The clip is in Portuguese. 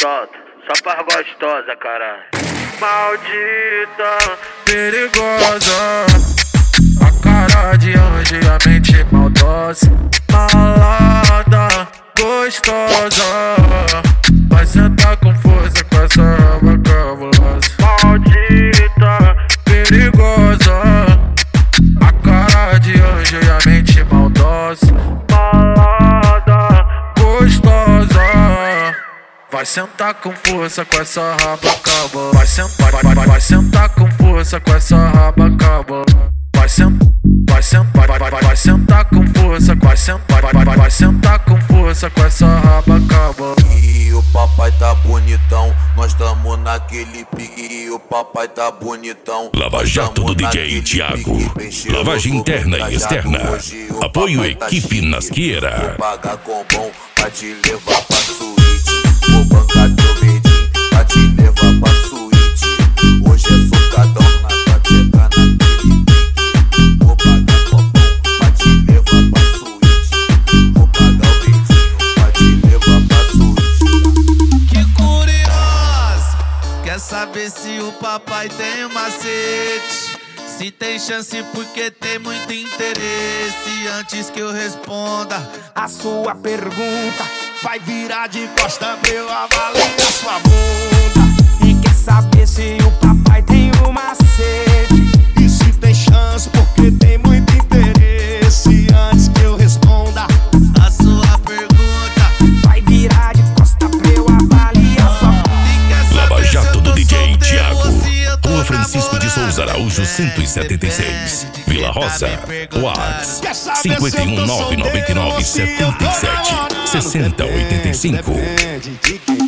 solta, só pra gostosa, caralho. Maldita, perigosa, a cara de anjo e a mente maldosa. Malada, gostosa, vai sentar com força com essa raba cabulosa. Maldita, perigosa, a cara de anjo e a mente maldosa. Malada, gostosa, vai sentar com força com essa raba cabulosa. Vai sentar com força com essa raba cabulosa. Vai sentar com força, vai sentar com força com essa raba cabulosa. E o papai tá bonitão, nós tamo naquele pique. E o papai tá bonitão. Lava Jato do DJ Thiago. Lavagem interna e externa. Apoio equipe Nasqueira. Vou pagar com bom pra te levar pra suíte. Vou bancar teu medinho pra te levar pra suíte. Hoje é socadão na tua tcheca naquele pique. Vou pagar com bom pra te levar pra suíte. Vou pagar o medinho pra te levar pra suíte. Que curiosa, quer saber se o papai tem um macete? Se tem chance porque tem muito interesse. Antes que eu responda a sua pergunta, vai virar de costa pra eu avaliar sua bunda. E quer saber se o papai tem um macete? E se tem chance porque tem muito interesse. Antes que eu responda a sua pergunta, vai virar de costa pra eu avaliar sua bunda. Lava Jato do DJ Thiago. Rua Francisco de Souza Araújo 176, Vila Rosa. WhatsApp 51999 77 6085.